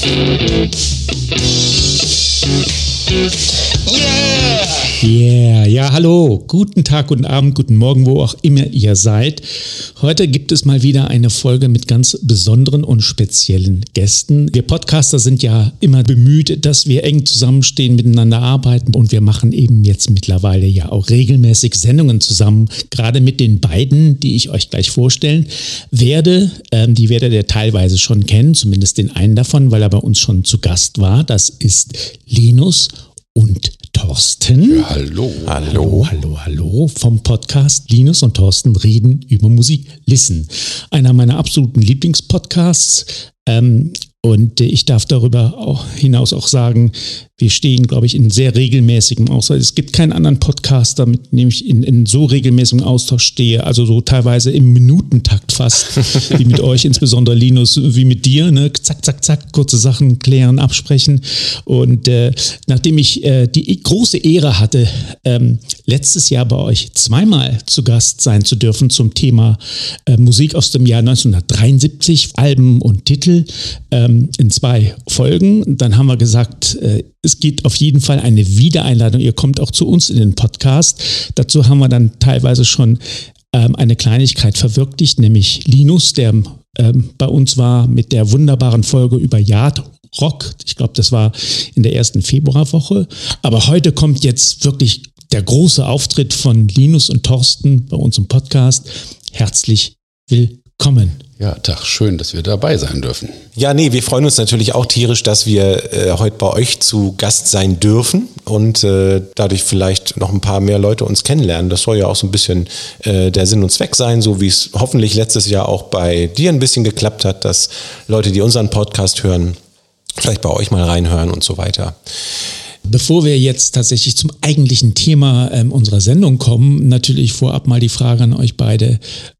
Yeah, ja, hallo, guten Tag, guten Abend, guten Morgen, wo auch immer ihr seid. Heute gibt es mal wieder eine Folge mit ganz besonderen und speziellen Gästen. Wir Podcaster sind ja immer bemüht, dass wir eng zusammenstehen, miteinander arbeiten, und wir machen eben jetzt mittlerweile ja auch regelmäßig Sendungen zusammen, gerade mit den beiden, die ich euch gleich vorstellen werde. Die werdet ihr teilweise schon kennen, zumindest den einen davon, weil er bei uns schon zu Gast war. Das ist Linus und Thorsten. Ja, Hallo vom Podcast Linus und Thorsten reden über Musik. Listen, einer meiner absoluten Lieblingspodcasts. Und ich darf darüber hinaus auch sagen, wir stehen, glaube ich, in sehr regelmäßigem Austausch. Es gibt keinen anderen Podcaster, mit dem ich in so regelmäßigem Austausch stehe, also so teilweise im Minutentakt fast, wie mit euch, insbesondere Linus, wie mit dir, ne? Zack, zack, zack, kurze Sachen klären, absprechen. Und nachdem ich die große Ehre hatte, letztes Jahr bei euch zweimal zu Gast sein zu dürfen zum Thema Musik aus dem Jahr 1973, Alben und Titel, in 2 Folgen. Dann haben wir gesagt, es geht auf jeden Fall eine Wiedereinladung. Ihr kommt auch zu uns in den Podcast. Dazu haben wir dann teilweise schon eine Kleinigkeit verwirklicht, nämlich Linus, der bei uns war mit der wunderbaren Folge über Yard-Rock. Ich glaube, das war in der ersten Februarwoche. Aber heute kommt jetzt wirklich der große Auftritt von Linus und Thorsten bei uns im Podcast. Herzlich willkommen. Ja, Tag, schön, dass wir dabei sein dürfen. Ja, wir freuen uns natürlich auch tierisch, dass wir heute bei euch zu Gast sein dürfen und dadurch vielleicht noch ein paar mehr Leute uns kennenlernen. Das soll ja auch so ein bisschen der Sinn und Zweck sein, so wie es hoffentlich letztes Jahr auch bei dir ein bisschen geklappt hat, dass Leute, die unseren Podcast hören, vielleicht bei euch mal reinhören und so weiter. Bevor wir jetzt tatsächlich zum eigentlichen Thema unserer Sendung kommen, natürlich vorab mal die Frage an euch beide.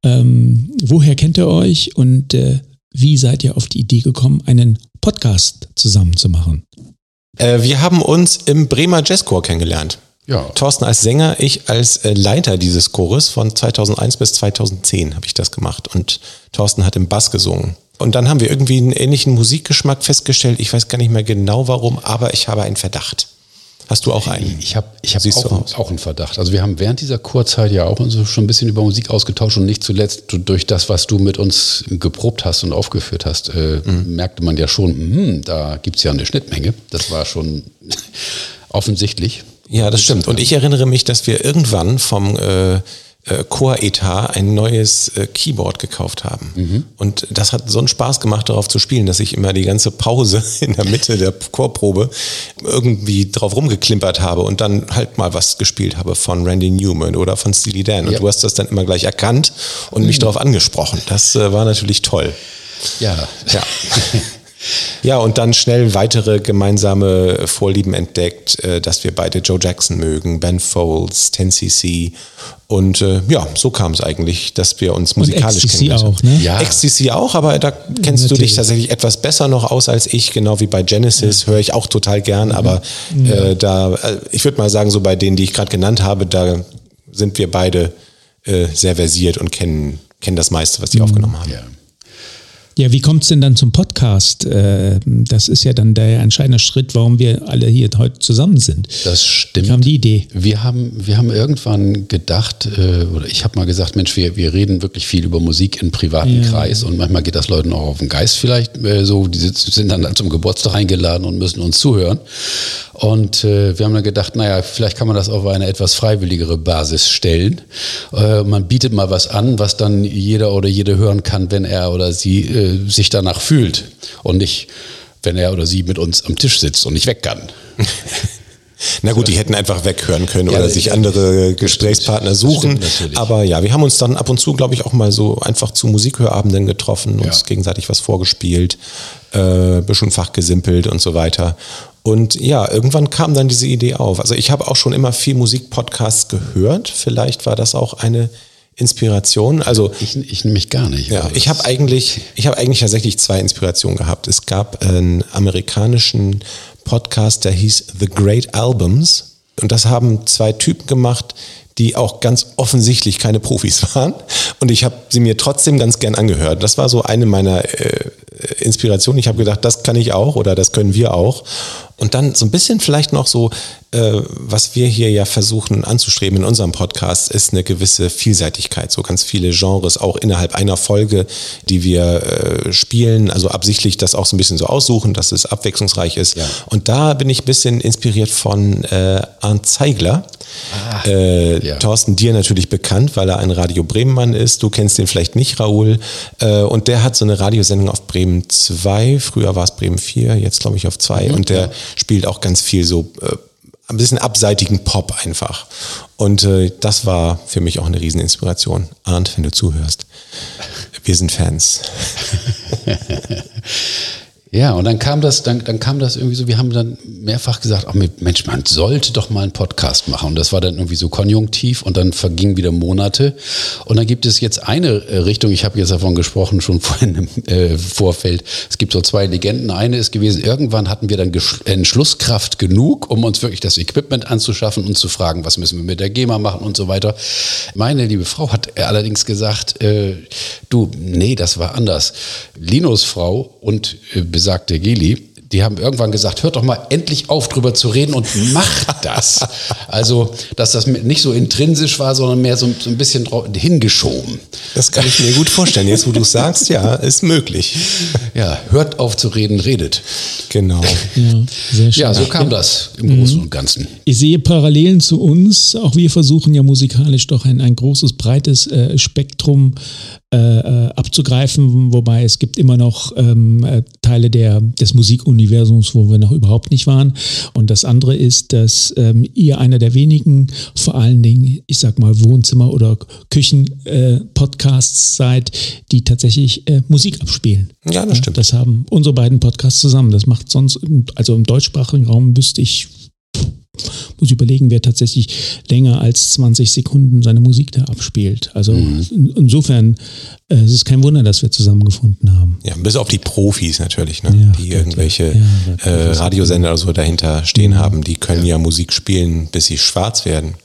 Woher kennt ihr euch und wie seid ihr auf die Idee gekommen, einen Podcast zusammen zu machen? Wir haben uns im Bremer Jazzchor kennengelernt. Ja. Thorsten als Sänger, ich als Leiter dieses Chores. Von 2001 bis 2010 habe ich das gemacht und Thorsten hat im Bass gesungen. Und dann haben wir irgendwie einen ähnlichen Musikgeschmack festgestellt. Ich weiß gar nicht mehr genau warum, aber ich habe einen Verdacht. Hast du auch einen? Ich hab auch einen Verdacht. Also wir haben während dieser Kurzeit ja auch uns schon ein bisschen über Musik ausgetauscht und nicht zuletzt durch das, was du mit uns geprobt hast und aufgeführt hast, merkte man ja schon, da gibt's ja eine Schnittmenge. Das war schon offensichtlich. Ja, das stimmt. Und ich erinnere mich, dass wir irgendwann vom Choretat ein neues Keyboard gekauft haben. Mhm. Und das hat so einen Spaß gemacht, darauf zu spielen, dass ich immer die ganze Pause in der Mitte der Chorprobe irgendwie drauf rumgeklimpert habe und dann halt mal was gespielt habe von Randy Newman oder von Steely Dan. Und du hast das dann immer gleich erkannt und mich darauf angesprochen. Das war natürlich toll. Ja. Ja, und dann schnell weitere gemeinsame Vorlieben entdeckt, dass wir beide Joe Jackson mögen, Ben Folds, 10cc und so kam es eigentlich, dass wir uns musikalisch kennengelernt haben. Auch, ne? Ja. XTC auch, aber da kennst du dich tatsächlich etwas besser noch aus als ich, genau wie bei Genesis, höre ich auch total gern, aber ich würde mal sagen, so bei denen, die ich gerade genannt habe, da sind wir beide sehr versiert und kennen das meiste, was die aufgenommen haben. Ja. Ja, wie kommt es denn dann zum Podcast? Das ist ja dann der entscheidende Schritt, warum wir alle hier heute zusammen sind. Das stimmt. Wie kam die Idee? Wir haben irgendwann gedacht, oder ich habe mal gesagt, Mensch, wir reden wirklich viel über Musik im privaten Kreis und manchmal geht das Leuten auch auf den Geist vielleicht so, die sind dann zum Geburtstag eingeladen und müssen uns zuhören. Und wir haben dann gedacht, vielleicht kann man das auf eine etwas freiwilligere Basis stellen. Man bietet mal was an, was dann jeder oder jede hören kann, wenn er oder sie sich danach fühlt und nicht, wenn er oder sie mit uns am Tisch sitzt und nicht weg kann. Na gut, die hätten einfach weghören können oder sich andere Gesprächspartner suchen. Aber ja, wir haben uns dann ab und zu, glaube ich, auch mal so einfach zu Musikhörabenden getroffen, uns gegenseitig was vorgespielt, bisschen fachgesimpelt und so weiter. Und ja, irgendwann kam dann diese Idee auf. Also ich habe auch schon immer viel Musikpodcasts gehört. Vielleicht war das auch eine Inspiration. Also ich nämlich gar nicht. Ja, ich habe eigentlich tatsächlich 2 Inspirationen gehabt. Es gab einen amerikanischen Podcast, der hieß The Great Albums. Und das haben 2 Typen gemacht, die auch ganz offensichtlich keine Profis waren. Und ich habe sie mir trotzdem ganz gern angehört. Das war so eine meiner Inspiration. Ich habe gedacht, das kann ich auch oder das können wir auch. Und dann so ein bisschen vielleicht noch so, was wir hier ja versuchen anzustreben in unserem Podcast, ist eine gewisse Vielseitigkeit. So ganz viele Genres auch innerhalb einer Folge, die wir spielen. Also absichtlich das auch so ein bisschen so aussuchen, dass es abwechslungsreich ist. Ja. Und da bin ich ein bisschen inspiriert von Arndt Zeigler. Thorsten, dir natürlich bekannt, weil er ein Radio Bremen-Mann ist. Du kennst den vielleicht nicht, Raoul. Und der hat so eine Radiosendung auf Bremen 2. Früher war es Bremen 4, jetzt glaube ich auf 2. Und der spielt auch ganz viel so ein bisschen abseitigen Pop einfach. Und das war für mich auch eine Rieseninspiration. Arndt, wenn du zuhörst, wir sind Fans. Ja, und dann kam das irgendwie so, wir haben dann mehrfach gesagt, ach Mensch, man sollte doch mal einen Podcast machen. Und das war dann irgendwie so konjunktiv und dann vergingen wieder Monate. Und dann gibt es jetzt eine Richtung, ich habe jetzt davon gesprochen, schon vorhin im Vorfeld, es gibt so 2 Legenden. Eine ist gewesen, irgendwann hatten wir dann Entschlusskraft genug, um uns wirklich das Equipment anzuschaffen und zu fragen, was müssen wir mit der GEMA machen und so weiter. Meine liebe Frau hat allerdings gesagt, nee, das war anders. Linus Frau und besagte Geli, die haben irgendwann gesagt, hört doch mal endlich auf, drüber zu reden und macht das. Also, dass das nicht so intrinsisch war, sondern mehr so ein bisschen hingeschoben. Das kann ich mir gut vorstellen. Jetzt, wo du es sagst, ja, ist möglich. Ja, hört auf zu reden, redet. Genau. Ja, sehr schön. Ja, so kam das im Großen und Ganzen. Ich sehe Parallelen zu uns. Auch wir versuchen ja musikalisch doch ein großes, breites Spektrum abzugreifen, wobei es gibt immer noch Teile des Musikuniversums, wo wir noch überhaupt nicht waren. Und das andere ist, dass ihr einer der wenigen, vor allen Dingen, ich sag mal Wohnzimmer- oder Küchen-Podcasts seid, die tatsächlich Musik abspielen. Ja, das stimmt. Das haben unsere beiden Podcasts zusammen. Das macht sonst, also im deutschsprachigen Raum wüsste ich, muss überlegen, wer tatsächlich länger als 20 Sekunden seine Musik da abspielt. Also insofern, es ist kein Wunder, dass wir zusammengefunden haben. Ja, bis auf die Profis natürlich, ne? Ja, die irgendwelche Radiosender oder so dahinter stehen haben, die können ja Musik spielen, bis sie schwarz werden.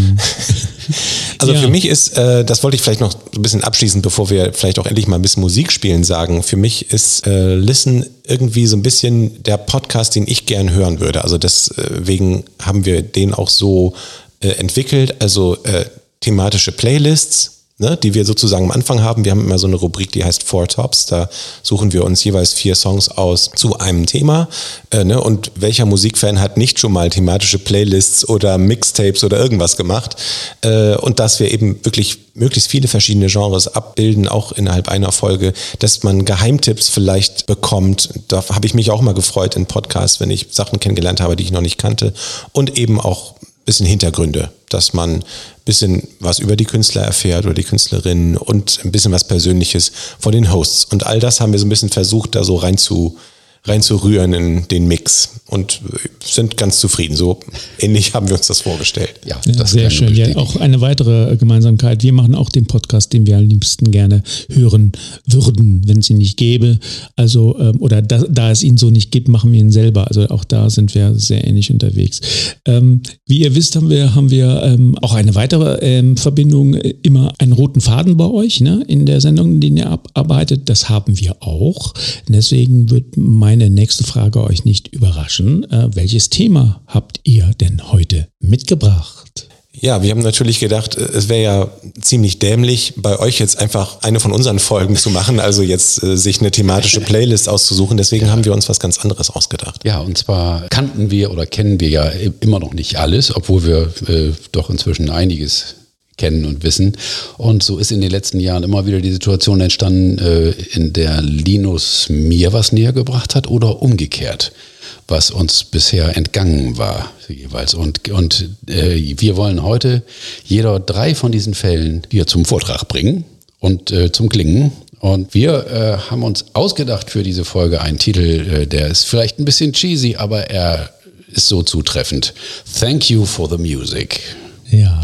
Also für mich ist, das wollte ich vielleicht noch ein bisschen abschließen, bevor wir vielleicht auch endlich mal ein bisschen Musik spielen sagen, für mich ist Listen irgendwie so ein bisschen der Podcast, den ich gern hören würde. Also deswegen haben wir den auch so entwickelt, also thematische Playlists, ne, die wir sozusagen am Anfang haben. Wir haben immer so eine Rubrik, die heißt 4 Tops. Da suchen wir uns jeweils 4 Songs aus zu einem Thema. Ne, und welcher Musikfan hat nicht schon mal thematische Playlists oder Mixtapes oder irgendwas gemacht? Und dass wir eben wirklich möglichst viele verschiedene Genres abbilden, auch innerhalb einer Folge, dass man Geheimtipps vielleicht bekommt. Da habe ich mich auch mal gefreut in Podcasts, wenn ich Sachen kennengelernt habe, die ich noch nicht kannte. Und eben auch ein bisschen Hintergründe, dass man ein bisschen was über die Künstler erfährt oder die Künstlerinnen und ein bisschen was Persönliches von den Hosts. Und all das haben wir so ein bisschen versucht, da so reinzurühren in den Mix und sind ganz zufrieden. So ähnlich haben wir uns das vorgestellt. Ja, das sehr schön. Ja, auch eine weitere Gemeinsamkeit. Wir machen auch den Podcast, den wir am liebsten gerne hören würden, wenn es ihn nicht gäbe. Also, oder da es ihn so nicht gibt, machen wir ihn selber. Also auch da sind wir sehr ähnlich unterwegs. Wie ihr wisst, haben wir auch eine weitere Verbindung, immer einen roten Faden bei euch, ne, in der Sendung, den ihr abarbeitet. Das haben wir auch. Deswegen wird meine nächste Frage euch nicht überraschen. Welches Thema habt ihr denn heute mitgebracht? Ja, wir haben natürlich gedacht, es wäre ja ziemlich dämlich, bei euch jetzt einfach eine von unseren Folgen zu machen, also jetzt sich eine thematische Playlist auszusuchen. Deswegen haben wir uns was ganz anderes ausgedacht. Ja, und zwar kennen wir ja immer noch nicht alles, obwohl wir doch inzwischen einiges kennen und wissen. Und so ist in den letzten Jahren immer wieder die Situation entstanden, in der Linus mir was näher gebracht hat oder umgekehrt, was uns bisher entgangen war jeweils. Und wir wollen heute jeder 3 von diesen Fällen hier zum Vortrag bringen und zum Klingen. Und wir haben uns ausgedacht für diese Folge einen Titel, der ist vielleicht ein bisschen cheesy, aber er ist so zutreffend. Thank you for the music. Ja.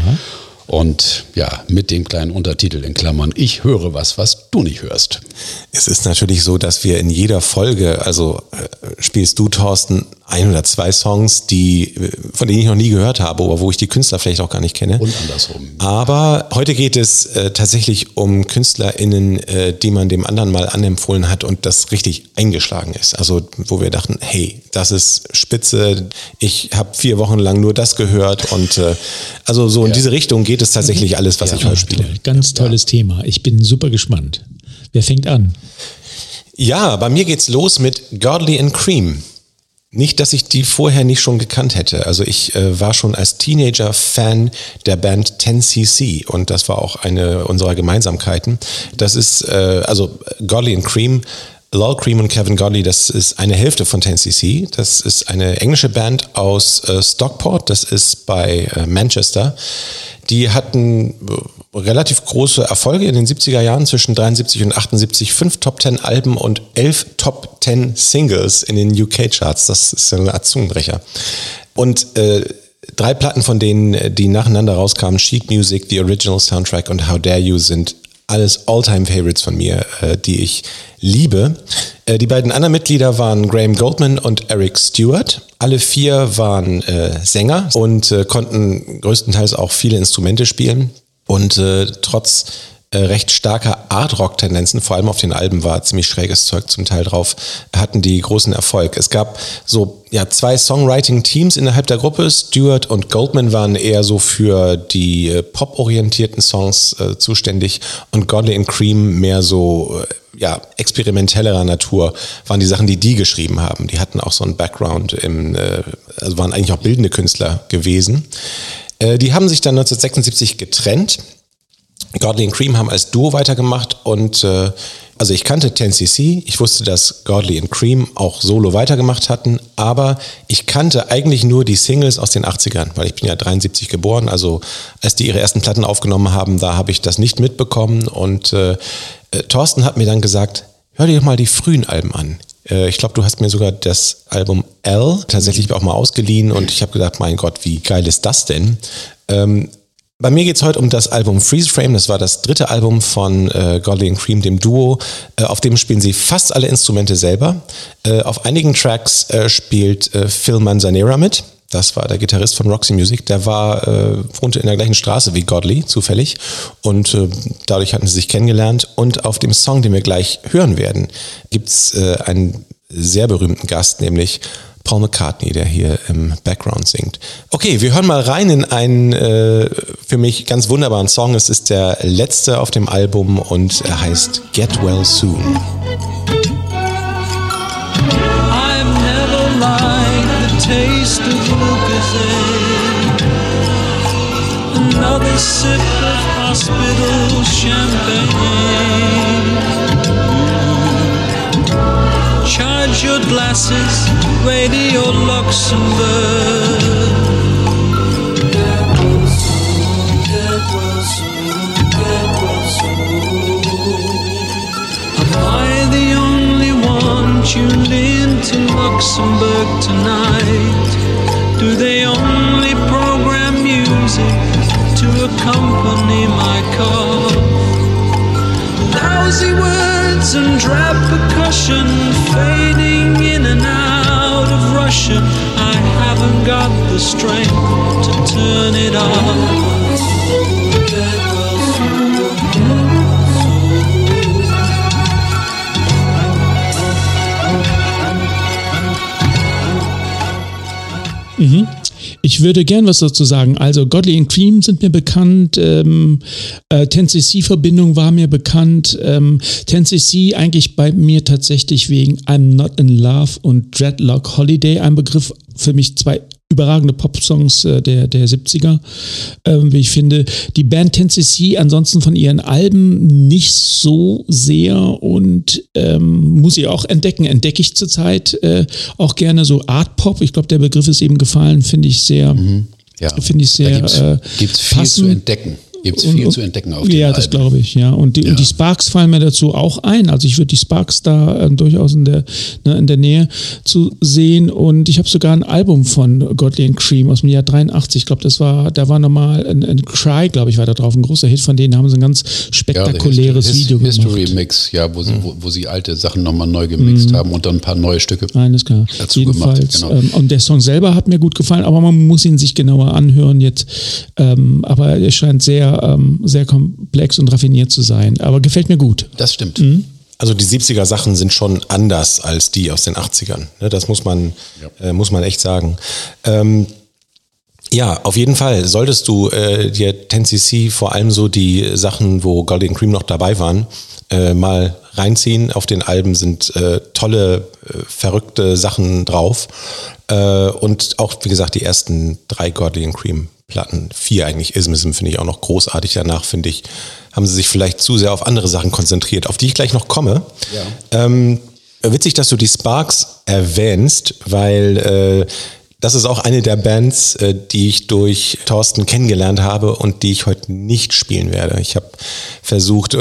Und ja, mit dem kleinen Untertitel in Klammern, ich höre was du nicht hörst. Es ist natürlich so, dass wir in jeder Folge, also spielst du, Thorsten, ein oder zwei Songs, von denen ich noch nie gehört habe oder wo ich die Künstler vielleicht auch gar nicht kenne. Und andersrum. Aber heute geht es tatsächlich um KünstlerInnen, die man dem anderen mal anempfohlen hat und das richtig eingeschlagen ist. Also wo wir dachten, hey, das ist spitze, ich habe 4 Wochen lang nur das gehört und also so in diese Richtung geht es tatsächlich alles, was ich heute spiele. Toll. Ganz tolles Thema. Ich bin super gespannt. Wer fängt an? Ja, bei mir geht's los mit Godley and Cream. Nicht, dass ich die vorher nicht schon gekannt hätte. Also ich war schon als Teenager Fan der Band 10cc und das war auch eine unserer Gemeinsamkeiten. Das ist, also Godley and Cream, Lol Cream und Kevin Godley, das ist eine Hälfte von 10cc. Das ist eine englische Band aus Stockport, das ist bei Manchester. Die hatten relativ große Erfolge in den 70er Jahren, zwischen 73 und 78, 5 Top-10-Alben und 11 Top-10-Singles in den UK-Charts. Das ist eine Art Zungenbrecher. Und 3 Platten von denen, die nacheinander rauskamen, Sheet Music, The Original Soundtrack und How Dare You, sind alles All-Time-Favorites von mir, die ich liebe. Die beiden anderen Mitglieder waren Graham Goldman und Eric Stewart. Alle 4 waren Sänger und konnten größtenteils auch viele Instrumente spielen. Und trotz recht starker Art-Rock-Tendenzen, vor allem auf den Alben war ziemlich schräges Zeug zum Teil drauf, hatten die großen Erfolg. Es gab so 2 Songwriting-Teams innerhalb der Gruppe. Stewart und Goldman waren eher so für die pop-orientierten Songs zuständig und Godley and Cream mehr so experimentellerer Natur waren die Sachen, die geschrieben haben. Die hatten auch so einen Background also waren eigentlich auch bildende Künstler gewesen. Die haben sich dann 1976 getrennt. Godley and Cream haben als Duo weitergemacht und also ich kannte 10cc, ich wusste, dass Godley and Cream auch solo weitergemacht hatten, aber ich kannte eigentlich nur die Singles aus den 80ern, weil ich bin ja 73 geboren, also als die ihre ersten Platten aufgenommen haben, da habe ich das nicht mitbekommen und Thorsten hat mir dann gesagt, hör dir doch mal die frühen Alben an. Ich glaube, du hast mir sogar das Album L tatsächlich auch mal ausgeliehen und ich habe gedacht, mein Gott, wie geil ist das denn? Bei mir geht es heute um das Album Freeze Frame, das war das 3. Album von Godley and Cream, dem Duo. Auf dem spielen sie fast alle Instrumente selber. Auf einigen Tracks spielt Phil Manzanera mit. Das war der Gitarrist von Roxy Music. Der wohnte in der gleichen Straße wie Godley, zufällig. Und dadurch hatten sie sich kennengelernt. Und auf dem Song, den wir gleich hören werden, gibt's einen sehr berühmten Gast, nämlich Paul McCartney, der hier im Background singt. Okay, wir hören mal rein in einen für mich ganz wunderbaren Song. Es ist der letzte auf dem Album und er heißt Get Well Soon. I've never liked the taste of Lucozade. Another sip of hospital champagne. Charge your glasses, Radio Luxembourg. Get well soon, get well soon, get well soon. Am I the only one tuned in to Luxembourg tonight? Do they only program music to accompany my cough? Lousy words and drab percussion fading in and out of Russian. I haven't got the strength to turn it off. Ich würde gern was dazu sagen. Also Godley and Cream sind mir bekannt, 10cc-Verbindung war mir bekannt, 10cc eigentlich bei mir tatsächlich wegen I'm Not in Love und Dreadlock Holiday, ein Begriff für mich, 2 überragende Pop-Songs der 70er, wie ich finde. Die Band 10cc ansonsten von ihren Alben nicht so sehr und muss ich auch entdecke ich zurzeit auch gerne so Art-Pop. Ich glaube, der Begriff ist eben gefallen, finde ich sehr, Ja, finde ich sehr gibt's viel zu entdecken. Gibt es viel zu entdecken auf dem Ja, das glaube ich, ja. Und die Sparks fallen mir dazu auch ein. Also ich würde die Sparks da durchaus in der Nähe zu sehen. Und ich habe sogar ein Album von Godley and Cream aus dem Jahr 83. Ich glaube, da war nochmal ein Cry, glaube ich, war da drauf. Ein großer Hit von denen, haben sie ein ganz spektakuläres Video gemacht. History Mix, ja, wo sie alte Sachen nochmal neu gemixt haben und dann ein paar neue Stücke alles klar. dazu Jedenfalls, gemacht. Genau. Und der Song selber hat mir gut gefallen, aber man muss ihn sich genauer anhören jetzt. Aber er scheint sehr komplex und raffiniert zu sein. Aber gefällt mir gut. Das stimmt. Also die 70er Sachen sind schon anders als die aus den 80ern. Das muss man echt sagen. Ja, auf jeden Fall solltest du dir 10cc, vor allem so die Sachen, wo Godley and Cream noch dabei waren, mal reinziehen. Auf den Alben sind tolle, verrückte Sachen drauf. Und auch, wie gesagt, die ersten 3 Godley and Cream Platten, 4 eigentlich, Ismism finde ich auch noch großartig. Danach, finde ich, haben sie sich vielleicht zu sehr auf andere Sachen konzentriert, auf die ich gleich noch komme. Ja. Witzig, dass du die Sparks erwähnst, weil das ist auch eine der Bands, die ich durch Thorsten kennengelernt habe und die ich heute nicht spielen werde. Ich habe versucht,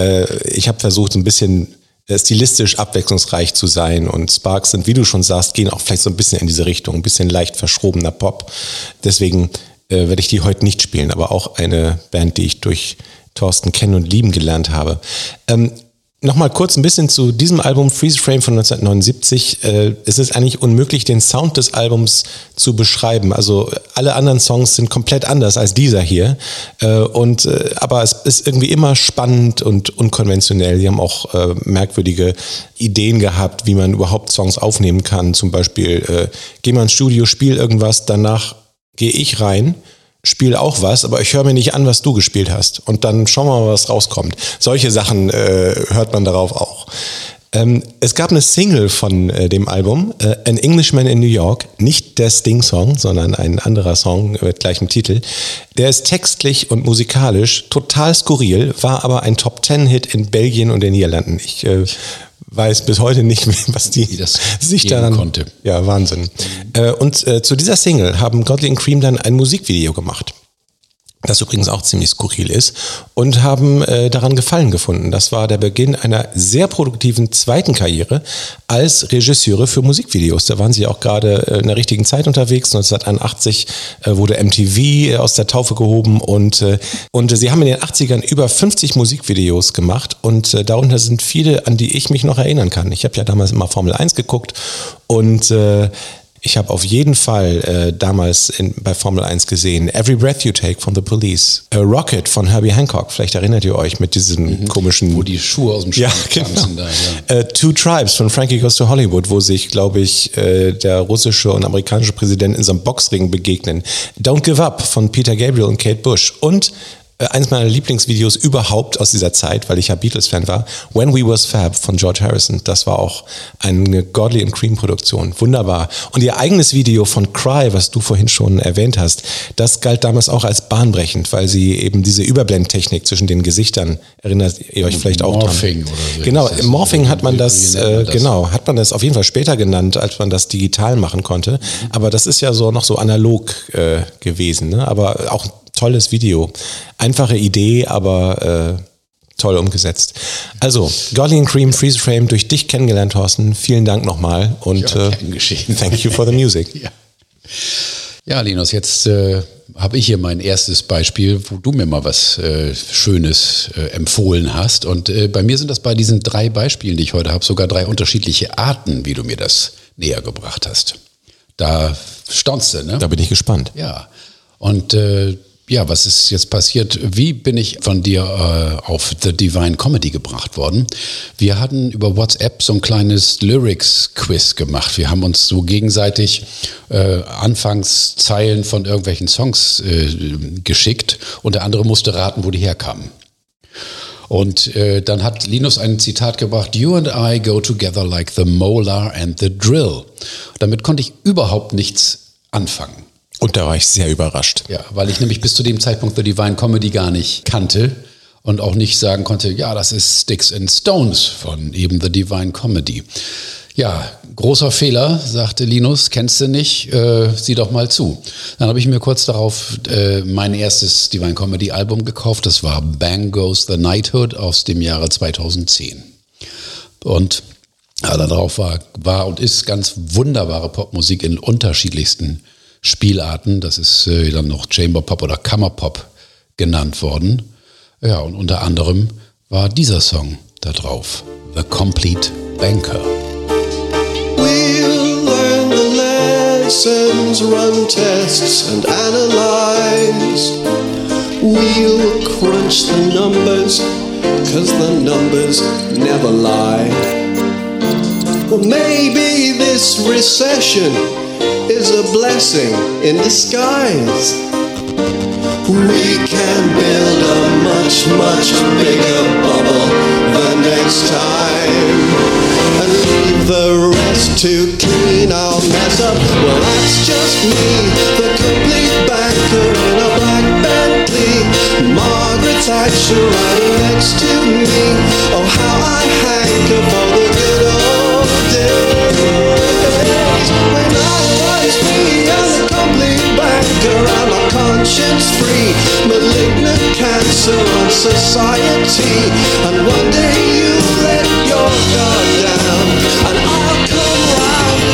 so ein bisschen stilistisch abwechslungsreich zu sein, und Sparks sind, wie du schon sagst, gehen auch vielleicht so ein bisschen in diese Richtung, ein bisschen leicht verschrobener Pop. Deswegen werde ich die heute nicht spielen, aber auch eine Band, die ich durch Thorsten kennen und lieben gelernt habe. Nochmal kurz ein bisschen zu diesem Album Freeze Frame von 1979. Es ist eigentlich unmöglich, den Sound des Albums zu beschreiben. Also alle anderen Songs sind komplett anders als dieser hier. Aber es ist irgendwie immer spannend und unkonventionell. Sie haben auch merkwürdige Ideen gehabt, wie man überhaupt Songs aufnehmen kann. Zum Beispiel, geh mal ins Studio, spiel irgendwas, danach gehe ich rein, spiele auch was, aber ich höre mir nicht an, was du gespielt hast. Und dann schauen wir mal, was rauskommt. Solche Sachen hört man darauf auch. Es gab eine Single von dem Album, An Englishman in New York. Nicht der Sting-Song, sondern ein anderer Song mit gleichem Titel. Der ist textlich und musikalisch total skurril, war aber ein Top-10-Hit in Belgien und den Niederlanden. Ich weiß bis heute nicht, was die sich daran konnte. Ja, Wahnsinn. Und zu dieser Single haben Godley and Cream dann ein Musikvideo gemacht, das übrigens auch ziemlich skurril ist, und haben daran Gefallen gefunden. Das war der Beginn einer sehr produktiven zweiten Karriere als Regisseure für Musikvideos. Da waren sie auch gerade in der richtigen Zeit unterwegs. 1981 wurde MTV aus der Taufe gehoben und sie haben in den 80ern über 50 Musikvideos gemacht, und darunter sind viele, an die ich mich noch erinnern kann. Ich habe ja damals immer Formel 1 geguckt, und ich habe auf jeden Fall damals bei Formel 1 gesehen Every Breath You Take von The Police, A Rocket von Herbie Hancock, vielleicht erinnert ihr euch mit diesem komischen... Wo die Schuhe aus dem Schrank tanzen. Genau. Da, Two Tribes von Frankie Goes to Hollywood, wo sich, glaube ich, der russische und amerikanische Präsident in so einem Boxring begegnen. Don't Give Up von Peter Gabriel und Kate Bush, und eines meiner Lieblingsvideos überhaupt aus dieser Zeit, weil ich ja Beatles-Fan war, When We Was Fab von George Harrison. Das war auch eine Godley and Cream-Produktion. Wunderbar. Und ihr eigenes Video von Cry, was du vorhin schon erwähnt hast, das galt damals auch als bahnbrechend, weil sie eben diese Überblendtechnik zwischen den Gesichtern, erinnert ihr euch vielleicht auch dran? Morphing oder so. Genau, im Morphing hat man das auf jeden Fall später genannt, als man das digital machen konnte. Aber das ist ja so noch so analog gewesen, ne? Aber auch tolles Video. Einfache Idee, aber toll umgesetzt. Also, Godley and Cream, Freeze Frame, durch dich kennengelernt, Thorsten. Vielen Dank nochmal, und thank you for the music. Ja, Linus, jetzt habe ich hier mein erstes Beispiel, wo du mir mal was Schönes empfohlen hast. Und bei mir sind das bei diesen 3 Beispielen, die ich heute habe, sogar 3 unterschiedliche Arten, wie du mir das näher gebracht hast. Da staunst du, ne? Da bin ich gespannt. Ja, und was ist jetzt passiert? Wie bin ich von dir auf The Divine Comedy gebracht worden? Wir hatten über WhatsApp so ein kleines Lyrics-Quiz gemacht. Wir haben uns so gegenseitig Anfangszeilen von irgendwelchen Songs geschickt, und der andere musste raten, wo die herkamen. Und dann hat Linus ein Zitat gebracht: You and I go together like the molar and the drill. Damit konnte ich überhaupt nichts anfangen. Und da war ich sehr überrascht. Ja, weil ich nämlich bis zu dem Zeitpunkt The Divine Comedy gar nicht kannte und auch nicht sagen konnte, ja, das ist Sticks and Stones von eben The Divine Comedy. Ja, großer Fehler, sagte Linus, kennst du nicht, sieh doch mal zu. Dann habe ich mir kurz darauf mein erstes Divine Comedy Album gekauft, das war Bang Goes the Knighthood aus dem Jahre 2010. Und ja, darauf war und ist ganz wunderbare Popmusik in unterschiedlichsten Spielarten, das ist dann noch Chamber Pop oder Kammerpop genannt worden. Ja, und unter anderem war dieser Song da drauf, The Complete Banker. We'll learn the lessons, run tests and analyze. We'll crunch the numbers, 'cause the numbers never lie. Well, maybe this recession is a blessing in disguise. We can build a much, much bigger bubble the next time and leave the rest to clean our mess up. Well, that's just me, the complete banker in a black Bentley. Margaret Thatcher riding next to me. Oh, how I hanker for the good old days when I was me and the complete banker. I'm a conscience-free, malignant cancer on society. And one day you let your guard down, and I'll come round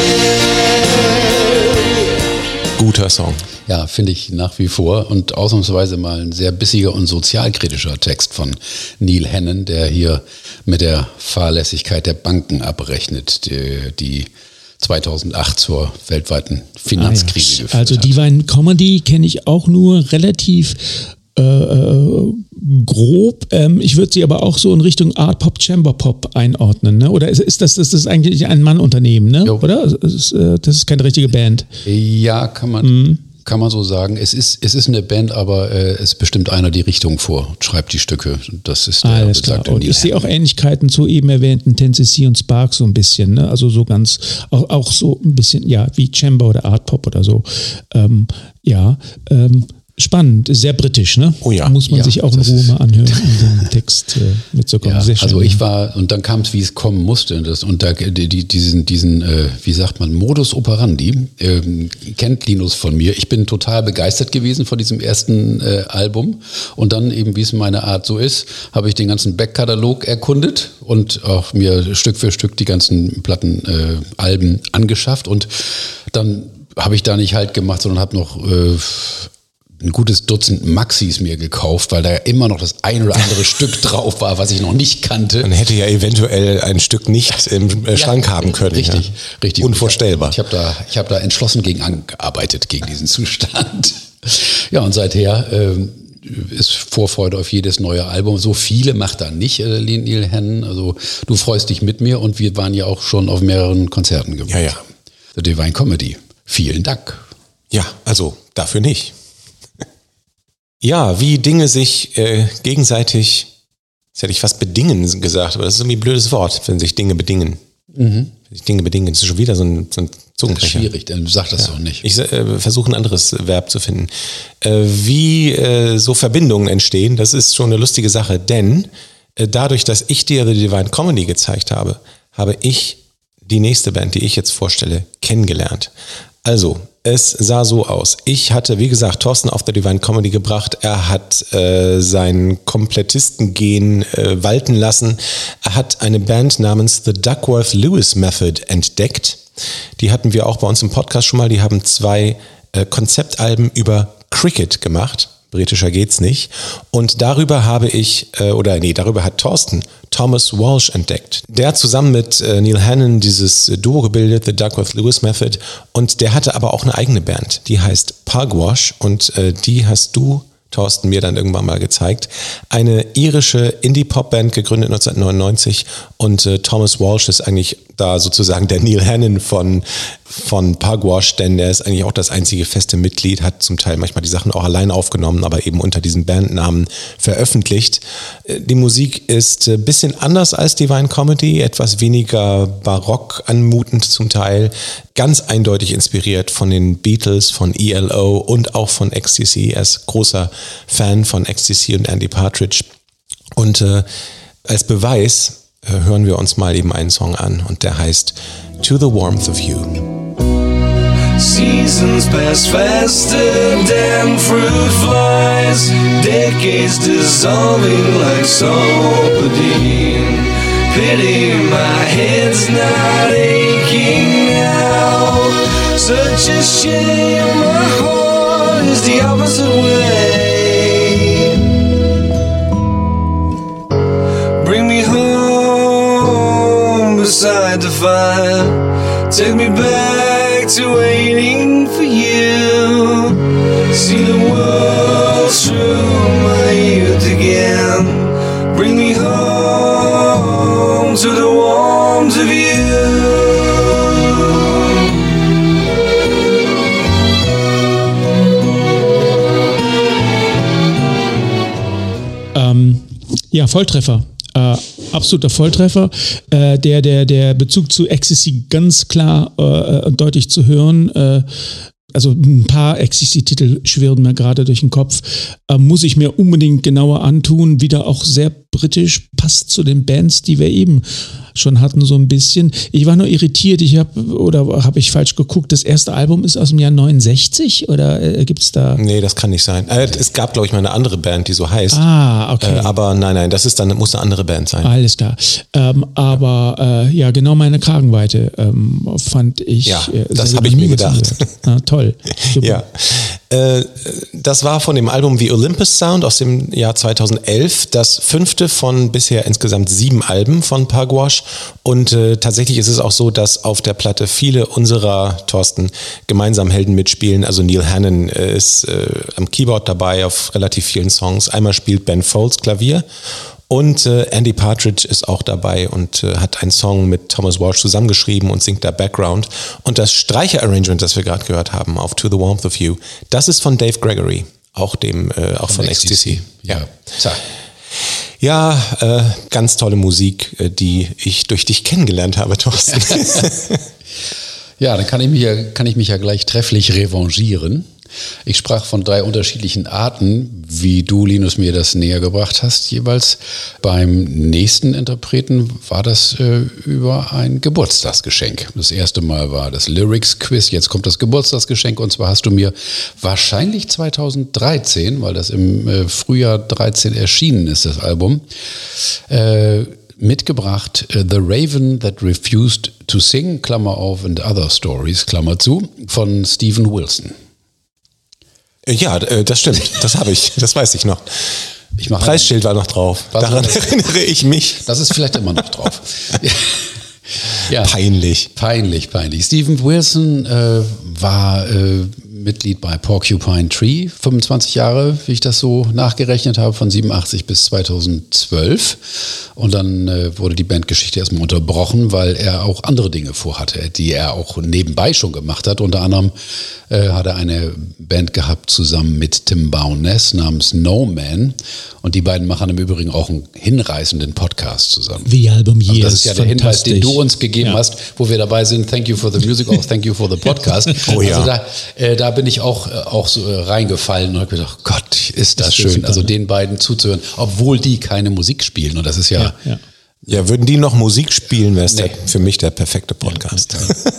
again. Guter Song. Ja, finde ich nach wie vor und ausnahmsweise mal ein sehr bissiger und sozialkritischer Text von Neil Hannon, der hier mit der Fahrlässigkeit der Banken abrechnet, die 2008 zur weltweiten Finanzkrise geführt also hat. Divine Comedy kenne ich auch nur relativ grob. Ich würde sie aber auch so in Richtung Art Pop, Chamber Pop einordnen, ne? Oder ist das eigentlich ein Mannunternehmen, ne? Jo. Oder? Das ist keine richtige Band. Ja, kann man so sagen. Es ist eine Band, aber es bestimmt einer die Richtung vor, schreibt die Stücke. Das ist der Alles klar. besagte Und Neil ich sehe auch Hannon. Ähnlichkeiten zu eben erwähnten Tennessee und Sparks so ein bisschen, ne? Also so ganz, auch so ein bisschen, ja, wie Chamber oder Art Pop oder so. Spannend, sehr britisch, ne? Oh ja. Muss man Ja, sich auch in das Ruhe ist- mal anhören, um den Text mitzukommen. Ja, Sehr schön. also ich war, und dann kam es, wie es kommen musste. Und da diesen wie sagt man, Modus operandi kennt Linus von mir. Ich bin total begeistert gewesen von diesem ersten Album. Und dann eben, wie es meine Art so ist, habe ich den ganzen Backkatalog erkundet und auch mir Stück für Stück die ganzen Alben angeschafft. Und dann habe ich da nicht Halt gemacht, sondern habe noch ein gutes Dutzend Maxis mir gekauft, weil da ja immer noch das ein oder andere Stück drauf war, was ich noch nicht kannte. Man hätte ja eventuell ein Stück nicht im Schrank haben können. Richtig, ja. richtig. Unvorstellbar. Ich hab da entschlossen gegen angearbeitet, gegen diesen Zustand. Ja, und seither ist Vorfreude auf jedes neue Album. So viele macht er nicht, Neil Hannon. Also du freust dich mit mir und wir waren ja auch schon auf mehreren Konzerten gewesen. Ja. The Divine Comedy. Vielen Dank. Ja, also dafür nicht. Ja, wie Dinge sich gegenseitig, das hätte ich fast bedingen gesagt, aber das ist irgendwie ein blödes Wort, wenn sich Dinge bedingen. Wenn sich Dinge bedingen, das ist schon wieder so ein Das ist Zungenbrecher. schwierig, dann sag das doch nicht. Ich versuche ein anderes Verb zu finden. Wie so Verbindungen entstehen, das ist schon eine lustige Sache, denn dadurch, dass ich dir The Divine Comedy gezeigt habe, habe ich die nächste Band, die ich jetzt vorstelle, kennengelernt. Also, es sah so aus. Ich hatte, wie gesagt, Thorsten auf The Divine Comedy gebracht. Er hat sein Komplettisten-Gen walten lassen. Er hat eine Band namens The Duckworth-Lewis Method entdeckt. Die hatten wir auch bei uns im Podcast schon mal. Die haben 2 Konzeptalben über Cricket gemacht. Britischer geht's nicht. Und darüber darüber hat Thorsten Thomas Walsh entdeckt. Der hat zusammen mit Neil Hannon dieses Duo gebildet, The Duckworth-Lewis Method. Und der hatte aber auch eine eigene Band, die heißt Pugwash. Und die hast du, Thorsten, mir dann irgendwann mal gezeigt. Eine irische Indie-Pop-Band, gegründet 1999. Und Thomas Walsh ist eigentlich da sozusagen der Neil Hannon von Pugwash, denn er ist eigentlich auch das einzige feste Mitglied, hat zum Teil manchmal die Sachen auch allein aufgenommen, aber eben unter diesem Bandnamen veröffentlicht. Die Musik ist ein bisschen anders als Divine Comedy, etwas weniger barock anmutend zum Teil, ganz eindeutig inspiriert von den Beatles, von ELO und auch von XTC. Er ist großer Fan von XTC und Andy Partridge. Und als Beweis hören wir uns mal eben einen Song an und der heißt To the Warmth of You. Seasons pass faster than fruit flies, decades dissolving like Solpadeine. Pity my head's not aching now. Such a shame, my heart is the opposite way. Bring me home beside the fire. Take me back to waiting for you. See the world through my youth again. Bring me home to the warmth of you. Ja, Volltreffer. Absoluter Volltreffer. Der Bezug zu Ecstasy ganz klar und deutlich zu hören. Also ein paar Ecstasy-Titel schwirren mir gerade durch den Kopf. Muss ich mir unbedingt genauer antun. Wieder auch sehr britisch, passt zu den Bands, die wir eben schon hatten, so ein bisschen. Ich war nur irritiert, habe ich falsch geguckt, das erste Album ist aus dem Jahr 69 oder gibt's da? Nee, das kann nicht sein. Es gab, glaube ich, mal eine andere Band, die so heißt. Ah, okay. Aber nein, das muss eine andere Band sein. Alles klar. Ja, genau meine Kragenweite fand ich. Ja, das habe ich mir gedacht. Toll. Super. Ja. Das war von dem Album The Olympus Sound aus dem Jahr 2011, das 5. von bisher insgesamt 7 Alben von Pugwash. Und tatsächlich ist es auch so, dass auf der Platte viele unserer, Thorsten, gemeinsam Helden mitspielen. Also Neil Hannon ist am Keyboard dabei auf relativ vielen Songs. Einmal spielt Ben Folds Klavier. Und Andy Partridge ist auch dabei und hat einen Song mit Thomas Walsh zusammengeschrieben und singt da Background. Und das Streicher-Arrangement, das wir gerade gehört haben auf To the Warmth of You, das ist von Dave Gregory, auch von Ecstasy. Ja. Ja, ganz tolle Musik, die ich durch dich kennengelernt habe, Thorsten. Ja, dann kann ich mich ja gleich trefflich revanchieren. Ich sprach von 3 unterschiedlichen Arten, wie du, Linus, mir das näher gebracht hast, jeweils. Beim nächsten Interpreten war das über ein Geburtstagsgeschenk. Das erste Mal war das Lyrics-Quiz, jetzt kommt das Geburtstagsgeschenk und zwar hast du mir wahrscheinlich 2013, weil das im Frühjahr 13 erschienen ist, das Album, mitgebracht The Raven That Refused to Sing, Klammer auf, and Other Stories, Klammer zu, von Steven Wilson. Ja, das stimmt. Das habe ich. Das weiß ich noch. Preisschild war noch drauf. Daran erinnere ich mich. Das ist vielleicht immer noch drauf. Ja. Peinlich. Steven Wilson war Mitglied bei Porcupine Tree, 25 Jahre, wie ich das so nachgerechnet habe, von 87 bis 2012. Und dann wurde die Bandgeschichte erstmal unterbrochen, weil er auch andere Dinge vorhatte, die er auch nebenbei schon gemacht hat. Unter anderem hat er eine Band gehabt zusammen mit Tim Bowness namens No Man. Und die beiden machen im Übrigen auch einen hinreißenden Podcast zusammen. The Album Years. Also das ist ja der Hinweis, den du uns gegeben hast, wo wir dabei sind. Thank you for the music, auch thank you for the podcast. Oh ja. Also da bin ich auch so reingefallen und habe gedacht, Gott, ist das schön. Super, also den beiden zuzuhören, obwohl die keine Musik spielen. Und das ist ja. Ja, würden die noch Musik spielen, wäre es für mich der perfekte Podcast.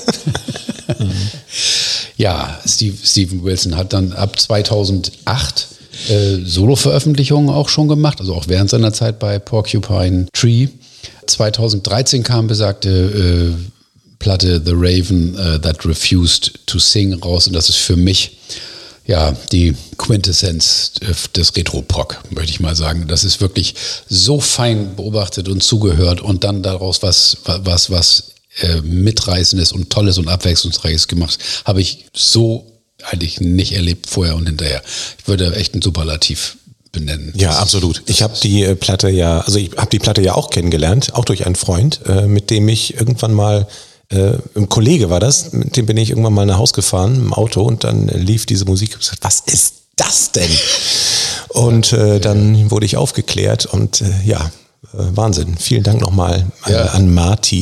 Ja, Steven Wilson hat dann ab 2008 Solo-Veröffentlichungen auch schon gemacht, also auch während seiner Zeit bei Porcupine Tree. 2013 kam besagte Platte The Raven That Refused to Sing raus und das ist für mich ja die Quintessenz des Retro-Pop, möchte ich mal sagen. Das ist wirklich so fein beobachtet und zugehört und dann daraus was Mitreißendes und Tolles und Abwechslungsreiches gemacht, habe ich so eigentlich nicht erlebt vorher und hinterher. Ich würde echt einen Superlativ benennen. Ja, absolut. Ich habe die Platte ja auch kennengelernt, auch durch einen Freund, mit dem ich irgendwann mal, ein Kollege war das, mit dem bin ich irgendwann mal nach Hause gefahren im Auto und dann lief diese Musik. Ich gesagt, was ist das denn? Und dann wurde ich aufgeklärt und Wahnsinn. Vielen Dank nochmal an Martin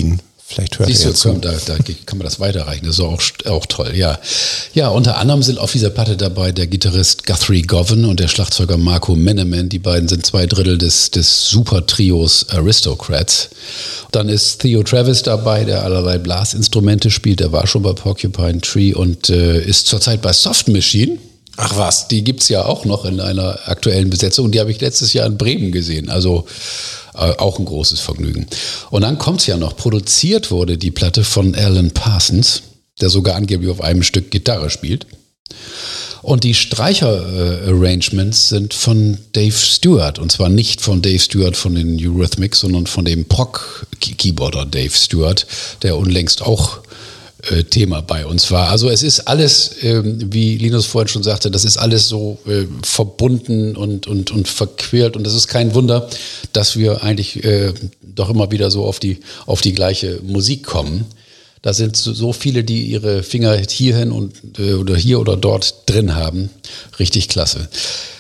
Vielleicht hört Siehst er du, jetzt zu. da kann man das weiterreichen. Das ist auch toll, ja. Ja, unter anderem sind auf dieser Platte dabei der Gitarrist Guthrie Govan und der Schlagzeuger Marco Meneman. Die beiden sind 2/3 des Super-Trios Aristocrats. Dann ist Theo Travis dabei, der allerlei Blasinstrumente spielt. Der war schon bei Porcupine Tree und ist zurzeit bei Soft Machine. Ach was. Die gibt's ja auch noch in einer aktuellen Besetzung. Und die habe ich letztes Jahr in Bremen gesehen. Also auch ein großes Vergnügen. Und dann kommt's ja noch. Produziert wurde die Platte von Alan Parsons, der sogar angeblich auf einem Stück Gitarre spielt. Und die Streicher-Arrangements sind von Dave Stewart. Und zwar nicht von Dave Stewart von den Eurythmics, sondern von dem Prog-Keyboarder Dave Stewart, der unlängst auch Thema bei uns war. Also es ist alles, wie Linus vorhin schon sagte, das ist alles so verbunden und verquirlt und es ist kein Wunder, dass wir eigentlich doch immer wieder so auf die gleiche Musik kommen. Da sind so viele, die ihre Finger hierhin oder hier oder dort drin haben. Richtig klasse.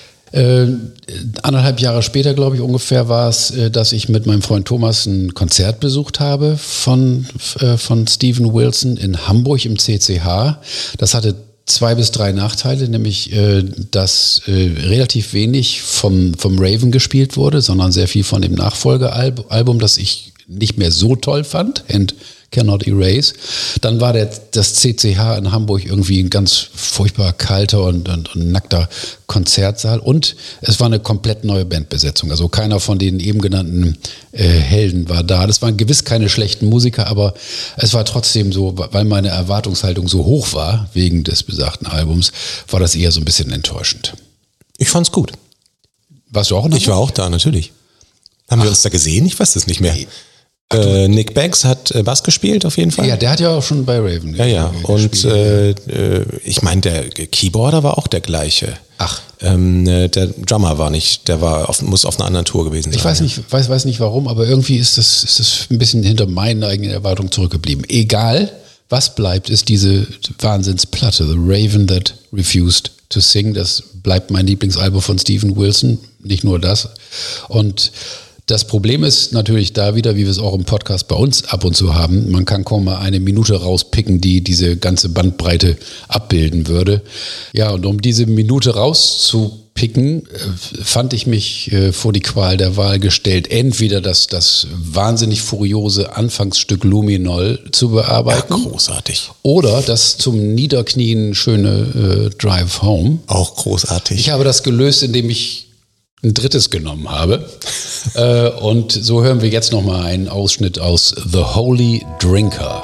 1,5 Jahre später, glaube ich, ungefähr war es, dass ich mit meinem Freund Thomas ein Konzert besucht habe von Steven Wilson in Hamburg im CCH. Das hatte 2 bis 3 Nachteile, nämlich dass relativ wenig vom Raven gespielt wurde, sondern sehr viel von dem Nachfolgealbum, das ich nicht mehr so toll fand, And Cannot Erase. Dann war das CCH in Hamburg irgendwie ein ganz furchtbar kalter und nackter Konzertsaal und es war eine komplett neue Bandbesetzung. Also keiner von den eben genannten Helden war da. Das waren gewiss keine schlechten Musiker, aber es war trotzdem so, weil meine Erwartungshaltung so hoch war, wegen des besagten Albums, war das eher so ein bisschen enttäuschend. Ich fand's gut. Warst du auch in Ich war auch da, natürlich. Haben wir uns da gesehen? Ich weiß es nicht mehr. Nick Beggs hat Bass gespielt, auf jeden Fall. Ja, der hat ja auch schon bei Raven Ja. Und gespielt. ich meine, der Keyboarder war auch der gleiche. Ach. Der Drummer war nicht, muss auf einer anderen Tour gewesen sein. Ich weiß nicht warum, aber irgendwie ist das ein bisschen hinter meinen eigenen Erwartungen zurückgeblieben. Egal, was bleibt, ist diese Wahnsinnsplatte, The Raven That Refused to Sing. Das bleibt mein Lieblingsalbum von Steven Wilson, nicht nur das. Und das Problem ist natürlich da wieder, wie wir es auch im Podcast bei uns ab und zu haben, man kann kaum mal eine Minute rauspicken, die diese ganze Bandbreite abbilden würde. Ja, und um diese Minute rauszupicken, fand ich mich vor die Qual der Wahl gestellt, entweder das wahnsinnig furiose Anfangsstück Luminol zu bearbeiten. Ja, großartig. Oder das zum Niederknien schöne Drive Home. Auch großartig. Ich habe das gelöst, indem ich ein drittes genommen habe. Und so hören wir jetzt nochmal einen Ausschnitt aus The Holy Drinker.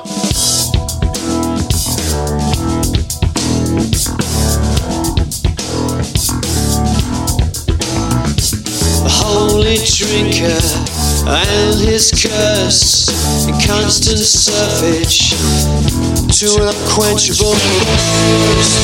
The holy drinker and his curse, in constant surfeit to an unquenchable thirst.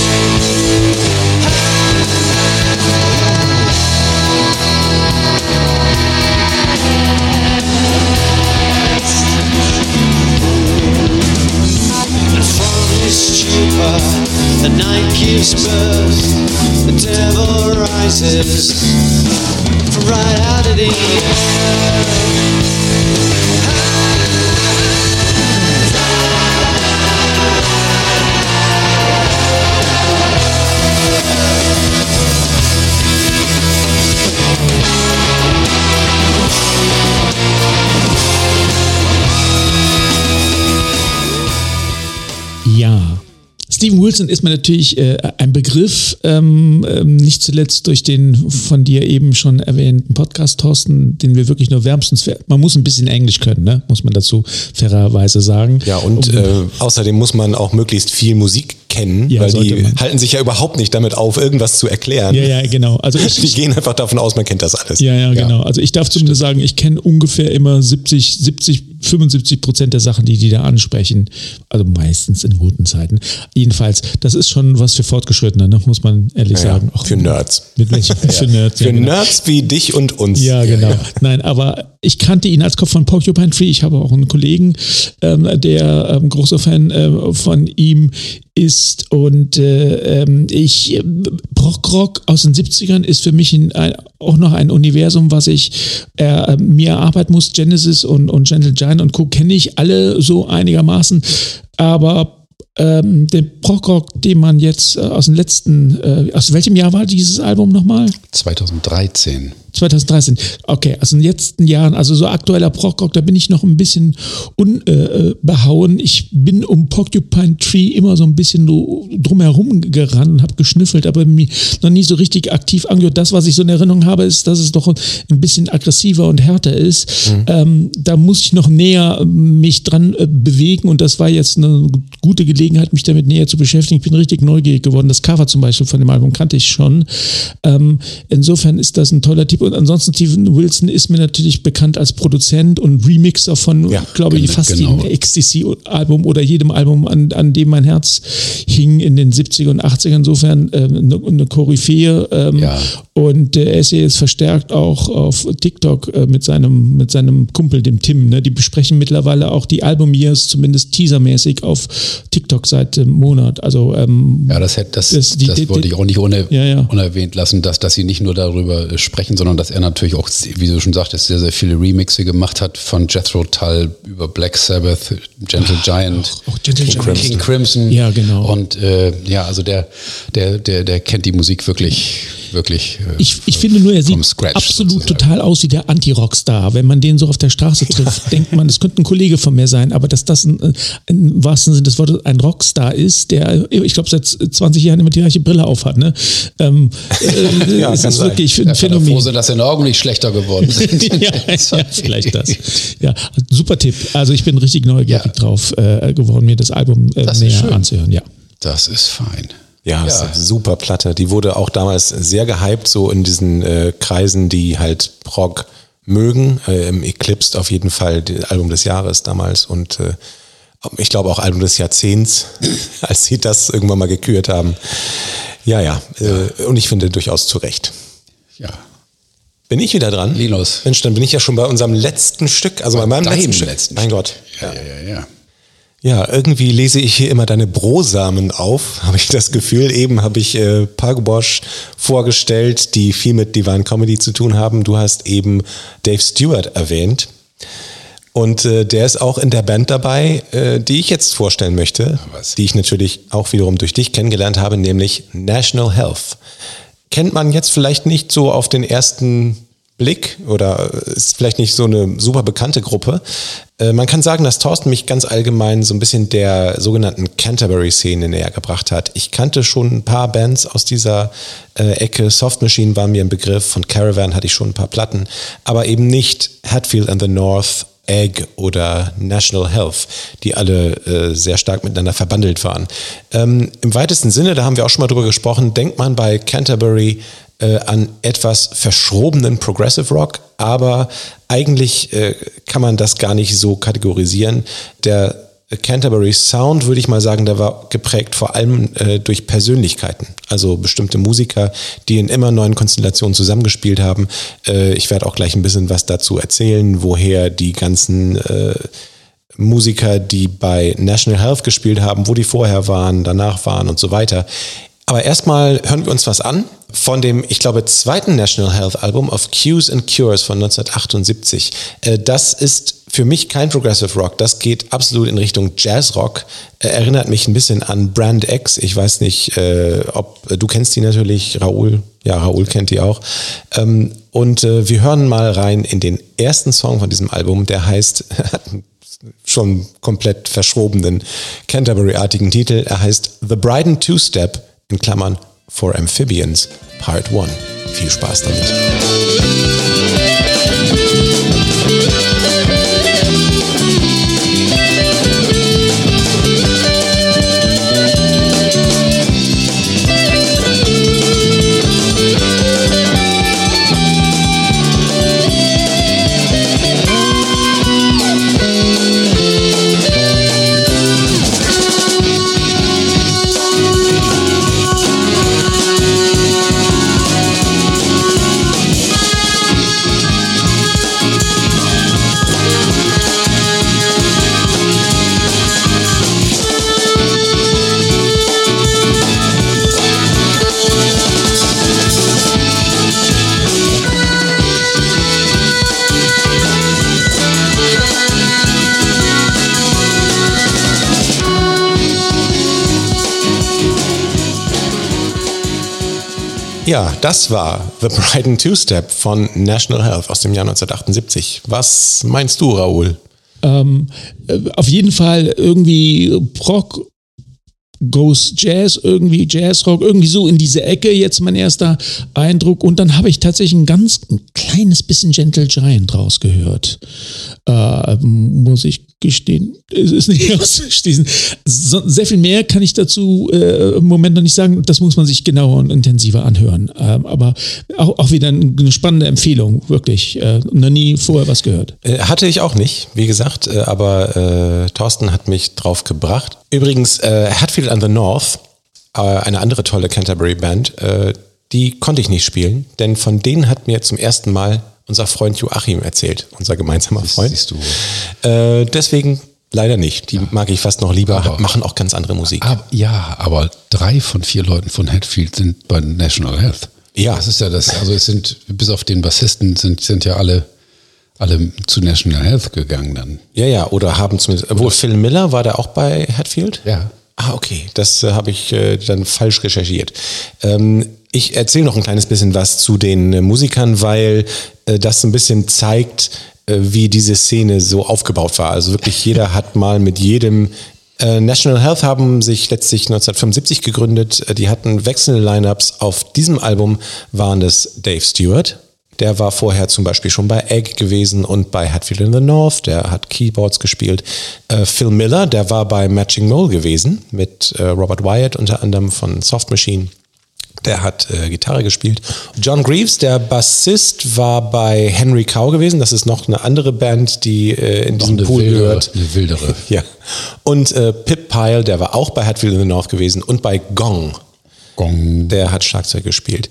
And from his stupor, the night gives birth, the devil rises from right out of the earth. Ja, Steven Wilson ist mir natürlich ein Begriff, nicht zuletzt durch den von dir eben schon erwähnten Podcast, Thorsten, den wir wirklich nur wärmstens, man muss ein bisschen Englisch können, ne? Muss man dazu fairerweise sagen. Ja, und außerdem muss man auch möglichst viel Musik kennen, Ja, weil die sollte man. halten sich ja überhaupt nicht damit auf, irgendwas zu erklären. Ja, genau. Also Die gehen einfach davon aus, man kennt das alles. Ja, genau. Also ich darf zumindest sagen, ich kenne ungefähr immer 75% der Sachen, die da ansprechen. Also meistens in guten Zeiten. Jedenfalls, das ist schon was für Fortgeschrittene, ne? Muss man ehrlich sagen. Auch für Nerds. Mit welchen? Für Nerds. Für ja, genau. Nerds wie dich und uns. Ja, genau. Nein, aber ich kannte ihn als Kopf von Porcupine Tree. Ich habe auch einen Kollegen, der großer Fan von ihm ist. Und Prog-Rock aus den 70ern ist für mich auch noch ein Universum, was ich mir erarbeiten muss. Genesis und Gentle Giant und Co. kenne ich alle so einigermaßen, aber den Prog-Rock, den man jetzt aus dem aus welchem Jahr war dieses Album nochmal? 2013. 2013. Okay, also in den letzten Jahren, also so aktueller Prog-Rock, da bin ich noch ein bisschen unbehauen. Ich bin um Porcupine Tree immer so ein bisschen drumherum gerannt und habe geschnüffelt, aber mir noch nie so richtig aktiv angehört. Das, was ich so in Erinnerung habe, ist, dass es doch ein bisschen aggressiver und härter ist. Da muss ich noch näher mich dran bewegen und das war jetzt eine gute Gelegenheit, mich damit näher zu beschäftigen. Ich bin richtig neugierig geworden. Das Cover zum Beispiel von dem Album kannte ich schon. Insofern ist das ein toller Tipp. Und ansonsten Steven Wilson ist mir natürlich bekannt als Produzent und Remixer von, glaube ich, fast jedem Ecstasy-Album oder jedem Album, an dem mein Herz hing in den 70er und 80er. Insofern eine Koryphäe. Und er ist ja jetzt verstärkt auch auf TikTok mit seinem Kumpel, dem Tim. Ne? Die besprechen mittlerweile auch die Album-Years, zumindest teasermäßig auf TikTok seit einem Monat. Also, das wollte ich auch nicht unerwähnt lassen, dass sie nicht nur darüber sprechen, sondern dass er natürlich auch, wie du schon sagtest, sehr, sehr viele Remixe gemacht hat, von Jethro Tull über Black Sabbath, Gentle Giant, King Crimson. Ja, genau. Und also der kennt die Musik wirklich. Ich finde nur, er sieht absolut sozusagen total aus wie der Anti-Rockstar. Wenn man den so auf der Straße trifft, denkt man, das könnte ein Kollege von mir sein. Aber dass das im wahrsten Sinne des Wortes ein Rockstar ist, der, ich glaube, seit 20 Jahren immer die gleiche Brille aufhat. Ne? Ist das wirklich ein Phänomen. Ich bin froh, dass seine Augen nicht schlechter geworden sind. ja, vielleicht das. Ja, super Tipp. Also ich bin richtig neugierig drauf geworden, mir das Album näher anzuhören. Ja. Das ist fein. Ja, das ist eine super Platte. Die wurde auch damals sehr gehypt, so in diesen Kreisen, die halt Prog mögen. Eclipsed auf jeden Fall, das Album des Jahres damals und ich glaube auch Album des Jahrzehnts, als sie das irgendwann mal gekürt haben. Und ich finde durchaus zu Recht. Ja. Bin ich wieder dran? Linus. Mensch, dann bin ich ja schon bei unserem letzten Stück, also bei meinem letzten Stück. Mein Gott. Ja. Ja, irgendwie lese ich hier immer deine Brosamen auf, habe ich das Gefühl. Eben habe ich Pugwash vorgestellt, die viel mit Divine Comedy zu tun haben. Du hast eben Dave Stewart erwähnt. Und der ist auch in der Band dabei, die ich jetzt vorstellen möchte, die ich natürlich auch wiederum durch dich kennengelernt habe, nämlich National Health. Kennt man jetzt vielleicht nicht so auf den ersten Blick oder ist vielleicht nicht so eine super bekannte Gruppe. Man kann sagen, dass Thorsten mich ganz allgemein so ein bisschen der sogenannten Canterbury-Szene näher gebracht hat. Ich kannte schon ein paar Bands aus dieser Ecke. Soft Machine war mir ein Begriff, von Caravan hatte ich schon ein paar Platten, aber eben nicht Hatfield and the North, Egg oder National Health, die alle sehr stark miteinander verbandelt waren. Im weitesten Sinne, da haben wir auch schon mal drüber gesprochen, denkt man bei Canterbury an etwas verschrobenen Progressive Rock, aber eigentlich kann man das gar nicht so kategorisieren. Der Canterbury Sound, würde ich mal sagen, der war geprägt vor allem durch Persönlichkeiten, also bestimmte Musiker, die in immer neuen Konstellationen zusammengespielt haben. Ich werde auch gleich ein bisschen was dazu erzählen, woher die ganzen Musiker, die bei National Health gespielt haben, wo die vorher waren, danach waren und so weiter. Aber erstmal hören wir uns was an von dem, ich glaube, zweiten National Health Album Of Cues and Cures von 1978. Das ist für mich kein Progressive Rock, das geht absolut in Richtung Jazzrock, erinnert mich ein bisschen an Brand X. Ich weiß nicht, ob du kennst die natürlich, Raoul. Ja, Raoul kennt die auch. Und wir hören mal rein in den ersten Song von diesem Album, der heißt, schon komplett verschrobenen Canterbury-artigen Titel. Er heißt The Bryden Two-Step, in Klammern for Amphibians, Part 1. Viel Spaß damit. Bye. Ja, das war The Brighton Two-Step von National Health aus dem Jahr 1978. Was meinst du, Raoul? Auf jeden Fall irgendwie Prog, Goes Jazz, irgendwie Jazzrock, irgendwie so in diese Ecke, jetzt mein erster Eindruck. Und dann habe ich tatsächlich ein kleines bisschen Gentle Giant rausgehört. Muss ich gestehen. Es ist nicht auszuschließen. Sehr viel mehr kann ich dazu im Moment noch nicht sagen. Das muss man sich genauer und intensiver anhören. Aber auch wieder eine spannende Empfehlung, wirklich. Noch nie vorher was gehört. Hatte ich auch nicht, wie gesagt, aber Thorsten hat mich drauf gebracht. Übrigens, Hatfield and the North, eine andere tolle Canterbury-Band, die konnte ich nicht spielen, denn von denen hat mir zum ersten Mal unser Freund Joachim erzählt, unser gemeinsamer Freund. Siehst du. Deswegen leider nicht. Die mag ich fast noch lieber, machen auch ganz andere Musik. Aber 3 von 4 Leuten von Hatfield sind bei National Health. Ja. Das ist ja das, also es sind, bis auf den Bassisten sind ja alle zu National Health gegangen dann. Ja, oder haben zumindest, obwohl Phil Miller, war der auch bei Hatfield? Ja. Ah, okay, das habe ich dann falsch recherchiert. Ich erzähle noch ein kleines bisschen was zu den Musikern, weil das ein bisschen zeigt, wie diese Szene so aufgebaut war. Also wirklich jeder hat mal mit jedem... National Health haben sich letztlich 1975 gegründet. Die hatten wechselnde Lineups. Auf diesem Album waren es Dave Stewart. Der war vorher zum Beispiel schon bei Egg gewesen und bei Hatfield in the North. Der hat Keyboards gespielt. Phil Miller, der war bei Matching Mole gewesen mit Robert Wyatt unter anderem von Soft Machine. Der hat Gitarre gespielt. John Greaves, der Bassist, war bei Henry Cow gewesen. Das ist noch eine andere Band, die in diesem Pool gehört. Eine wildere. Ja. Und Pip Pyle, der war auch bei Hatfield in the North gewesen und bei Gong. Der hat Schlagzeug gespielt.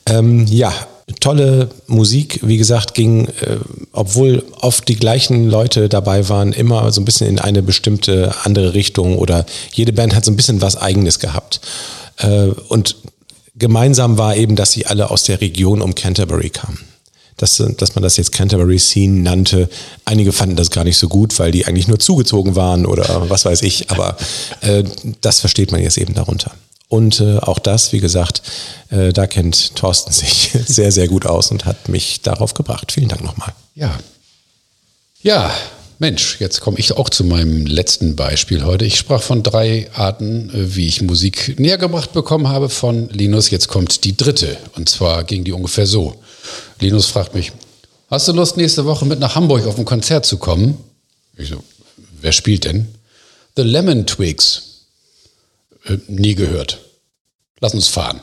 Tolle Musik, wie gesagt, ging, obwohl oft die gleichen Leute dabei waren, immer so ein bisschen in eine bestimmte andere Richtung oder jede Band hat so ein bisschen was Eigenes gehabt. Und gemeinsam war eben, dass sie alle aus der Region um Canterbury kamen. Dass man das jetzt Canterbury Scene nannte. Einige fanden das gar nicht so gut, weil die eigentlich nur zugezogen waren oder was weiß ich, aber das versteht man jetzt eben darunter. Und auch das, wie gesagt, da kennt Thorsten sich sehr, sehr gut aus und hat mich darauf gebracht. Vielen Dank nochmal. Ja, Mensch, jetzt komme ich auch zu meinem letzten Beispiel heute. Ich sprach von 3 Arten, wie ich Musik näher gebracht bekommen habe von Linus. Jetzt kommt die 3. und zwar ging die ungefähr so. Linus fragt mich, hast du Lust, nächste Woche mit nach Hamburg auf ein Konzert zu kommen? Ich so, wer spielt denn? The Lemon Twigs. Nie gehört. Lass uns fahren.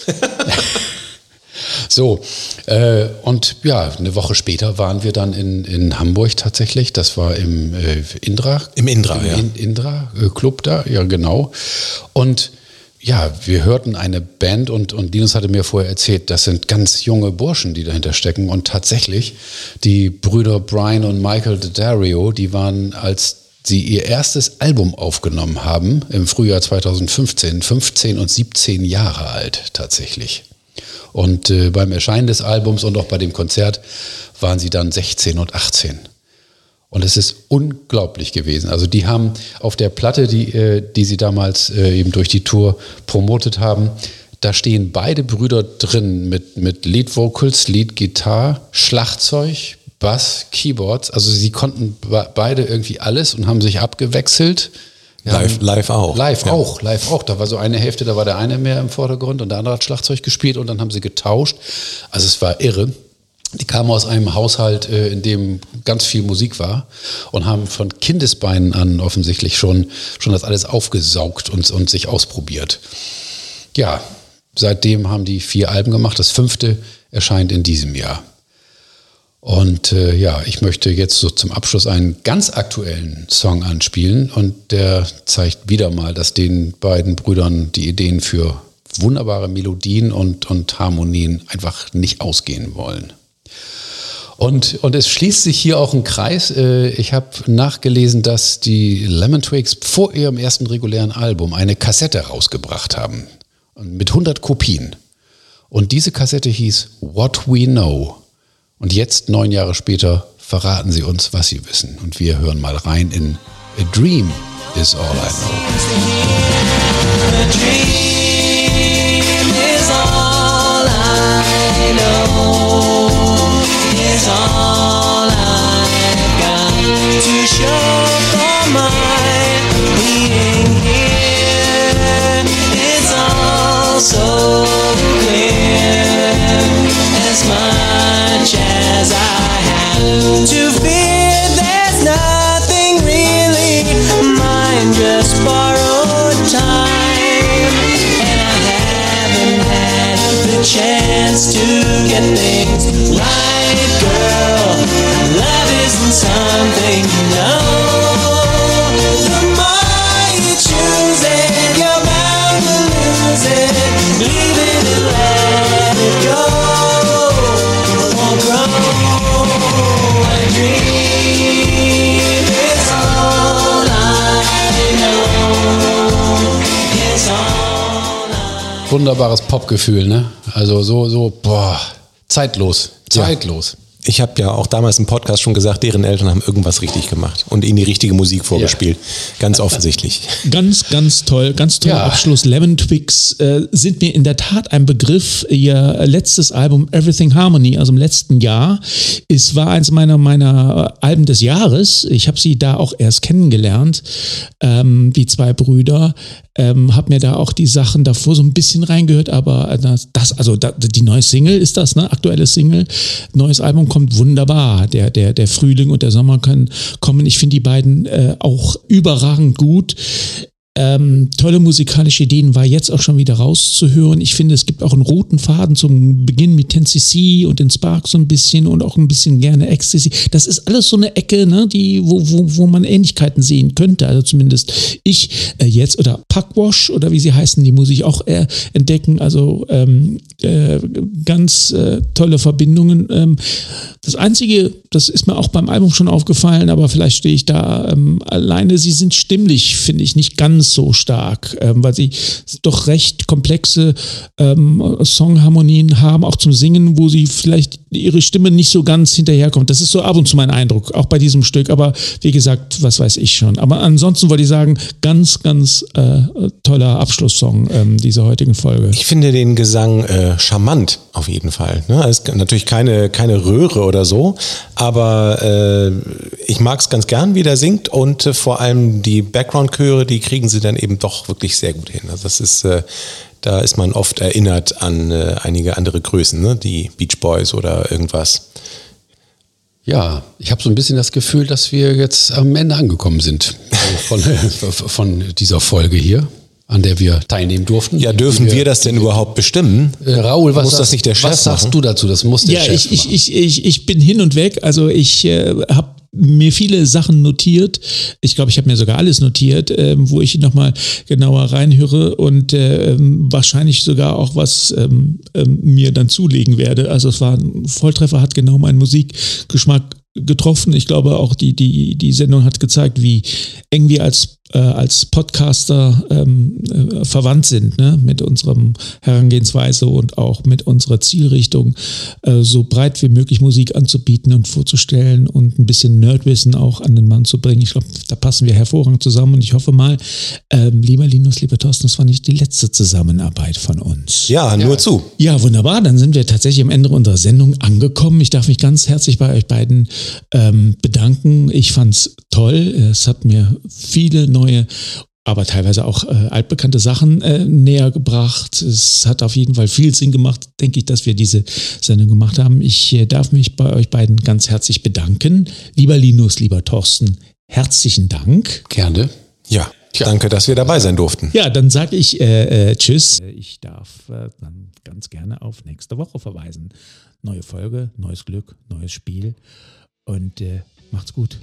So, und ja, eine Woche später waren wir dann in Hamburg tatsächlich. Das war im Indra. Im Indra, ja. Indra Club da, ja genau. Und ja, wir hörten eine Band und Linus hatte mir vorher erzählt, das sind ganz junge Burschen, die dahinter stecken. Und tatsächlich, die Brüder Brian und Michael Daddario, die waren, als sie ihr erstes Album aufgenommen haben, im Frühjahr 2015, 15 und 17 Jahre alt tatsächlich. Und beim Erscheinen des Albums und auch bei dem Konzert waren sie dann 16 und 18. Und es ist unglaublich gewesen. Also die haben auf der Platte, die sie damals eben durch die Tour promotet haben, da stehen beide Brüder drin mit Lead Vocals, Lead Gitarre, Schlagzeug, Bass, Keyboards. Also sie konnten beide irgendwie alles und haben sich abgewechselt. Live auch. Live auch. Da war so eine Hälfte, da war der eine mehr im Vordergrund und der andere hat Schlagzeug gespielt und dann haben sie getauscht. Also es war irre. Die kamen aus einem Haushalt, in dem ganz viel Musik war und haben von Kindesbeinen an offensichtlich schon das alles aufgesaugt und sich ausprobiert. Ja, seitdem haben die 4 Alben gemacht. Das 5. erscheint in diesem Jahr. Und ich möchte jetzt so zum Abschluss einen ganz aktuellen Song anspielen und der zeigt wieder mal, dass den beiden Brüdern die Ideen für wunderbare Melodien und Harmonien einfach nicht ausgehen wollen. Und es schließt sich hier auch ein Kreis. Ich habe nachgelesen, dass die Lemon Twigs vor ihrem ersten regulären Album eine Kassette rausgebracht haben mit 100 Kopien. Und diese Kassette hieß What We Know. Und jetzt, 9 Jahre später, verraten sie uns, was sie wissen. Und wir hören mal rein in A Dream Is All I Know. A dream is all I know is all I've got to show for my being here. It's all so clear. As much as I have to fear, there's nothing really mine, just borrowed time. And I haven't had the chance to get things right, girl. Love isn't something you know. The more you choose it, you're bound to lose it. Leave it and let it go. Won't grow a dream is all I know. It's all I Wunderbares Popgefühl, ne? Also boah, zeitlos. Ich habe ja auch damals im Podcast schon gesagt, deren Eltern haben irgendwas richtig gemacht und ihnen die richtige Musik vorgespielt. Ganz offensichtlich. Ganz toller Ja. Abschluss. Lemon Twigs sind mir in der Tat ein Begriff. Ihr letztes Album Everything Harmony, also im letzten Jahr, war eins meiner Alben des Jahres. Ich habe sie da auch erst kennengelernt, die zwei Brüder. Hab mir da auch die Sachen davor so ein bisschen reingehört, aber die neue Single ist das, ne? Aktuelle Single. Neues Album kommt wunderbar. Der Frühling und der Sommer können kommen. Ich finde die beiden auch überragend gut. Tolle musikalische Ideen war jetzt auch schon wieder rauszuhören. Ich finde, es gibt auch einen roten Faden zum Beginn mit 10cc und den Sparks so ein bisschen und auch ein bisschen gerne Ecstasy. Das ist alles so eine Ecke, ne, wo man Ähnlichkeiten sehen könnte. Also zumindest ich jetzt oder Pugwash oder wie sie heißen, die muss ich auch entdecken. Also ganz tolle Verbindungen. Das Einzige, das ist mir auch beim Album schon aufgefallen, aber vielleicht stehe ich da alleine. Sie sind stimmlich, finde ich, nicht ganz so stark, weil sie doch recht komplexe Songharmonien haben, auch zum Singen, wo sie vielleicht ihre Stimme nicht so ganz hinterherkommt. Das ist so ab und zu mein Eindruck, auch bei diesem Stück. Aber wie gesagt, was weiß ich schon. Aber ansonsten wollte ich sagen, ganz toller Abschlusssong dieser heutigen Folge. Ich finde den Gesang charmant auf jeden Fall. Ne? Es ist natürlich keine Röhre oder so, aber ich mag es ganz gern, wie der singt und vor allem die Background-Chöre, die kriegen sie dann eben doch wirklich sehr gut hin. Also das ist, da ist man oft erinnert an einige andere Größen, ne? Die Beach Boys oder irgendwas. Ja, ich habe so ein bisschen das Gefühl, dass wir jetzt am Ende angekommen sind von dieser Folge hier, an der wir teilnehmen durften. Ja, dürfen wir das denn überhaupt bestimmen? Raoul, Muss das nicht der Chef was sagst machen? du dazu? Das muss der Chef machen. Ich bin hin und weg. Also ich habe mir viele Sachen notiert. Ich glaube, ich habe mir sogar alles notiert, wo ich nochmal genauer reinhöre und wahrscheinlich sogar auch was mir dann zulegen werde. Also es war ein Volltreffer, hat genau meinen Musikgeschmack getroffen. Ich glaube auch die Sendung hat gezeigt, wie eng wir als Podcaster verwandt sind, ne? Mit unserem Herangehensweise und auch mit unserer Zielrichtung, so breit wie möglich Musik anzubieten und vorzustellen und ein bisschen Nerdwissen auch an den Mann zu bringen. Ich glaube, da passen wir hervorragend zusammen und ich hoffe mal, lieber Linus, lieber Thorsten, das war nicht die letzte Zusammenarbeit von uns. Ja, nur zu. Ja, wunderbar. Dann sind wir tatsächlich am Ende unserer Sendung angekommen. Ich darf mich ganz herzlich bei euch beiden bedanken. Ich fand's toll. Es hat mir viele neue, aber teilweise auch altbekannte Sachen näher gebracht. Es hat auf jeden Fall viel Sinn gemacht, denke ich, dass wir diese Sendung gemacht haben. Ich darf mich bei euch beiden ganz herzlich bedanken. Lieber Linus, lieber Thorsten, herzlichen Dank. Gerne. Ja, danke, dass wir dabei sein durften. Ja, dann sage ich Tschüss. Ich darf dann ganz gerne auf nächste Woche verweisen. Neue Folge, neues Glück, neues Spiel und macht's gut.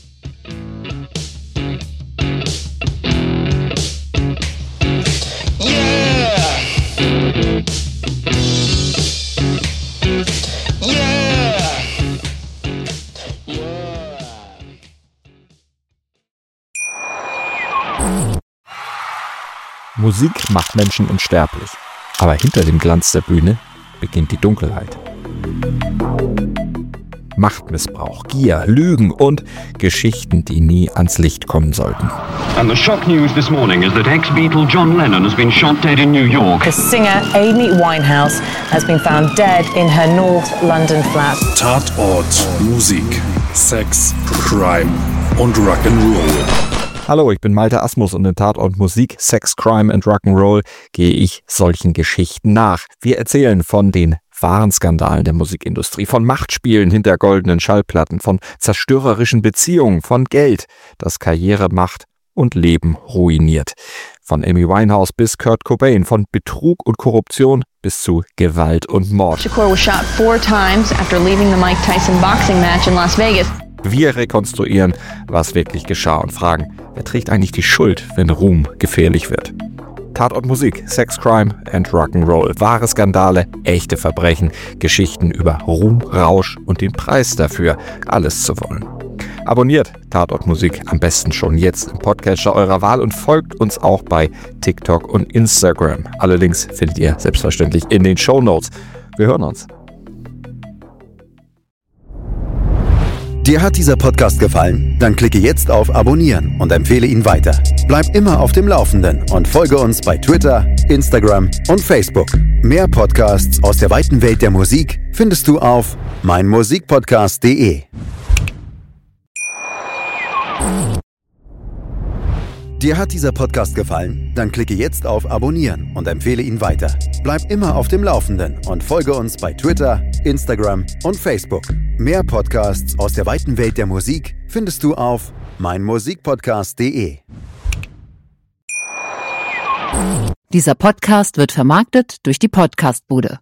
Musik macht Menschen unsterblich, aber hinter dem Glanz der Bühne beginnt die Dunkelheit. Machtmissbrauch, Gier, Lügen und Geschichten, die nie ans Licht kommen sollten. And the shock news this morning is that ex-Beatle John Lennon has been shot dead in New York. The singer Amy Winehouse has been found dead in her North London flat. Tatort, Musik, Sex, Crime und Rock'n'Roll. Hallo, ich bin Malte Asmus und in Tatort Musik, Sex, Crime and Rock'n'Roll gehe ich solchen Geschichten nach. Wir erzählen von den wahren Skandalen der Musikindustrie, von Machtspielen hinter goldenen Schallplatten, von zerstörerischen Beziehungen, von Geld, das Karriere, Macht und Leben ruiniert. Von Amy Winehouse bis Kurt Cobain, von Betrug und Korruption bis zu Gewalt und Mord. Shakur was shot 4 times after leaving the Mike Tyson boxing match in Las Vegas. Wir rekonstruieren, was wirklich geschah und fragen, wer trägt eigentlich die Schuld, wenn Ruhm gefährlich wird? Tatort Musik, Sex, Crime and Rock'n'Roll. Wahre Skandale, echte Verbrechen, Geschichten über Ruhm, Rausch und den Preis dafür, alles zu wollen. Abonniert Tatort Musik am besten schon jetzt im Podcatcher eurer Wahl und folgt uns auch bei TikTok und Instagram. Alle Links findet ihr selbstverständlich in den Shownotes. Wir hören uns. Dir hat dieser Podcast gefallen? Dann klicke jetzt auf Abonnieren und empfehle ihn weiter. Bleib immer auf dem Laufenden und folge uns bei Twitter, Instagram und Facebook. Mehr Podcasts aus der weiten Welt der Musik findest du auf meinmusikpodcast.de. Dir hat dieser Podcast gefallen? Dann klicke jetzt auf Abonnieren und empfehle ihn weiter. Bleib immer auf dem Laufenden und folge uns bei Twitter, Instagram und Facebook. Mehr Podcasts aus der weiten Welt der Musik findest du auf meinmusikpodcast.de. Dieser Podcast wird vermarktet durch die Podcastbude.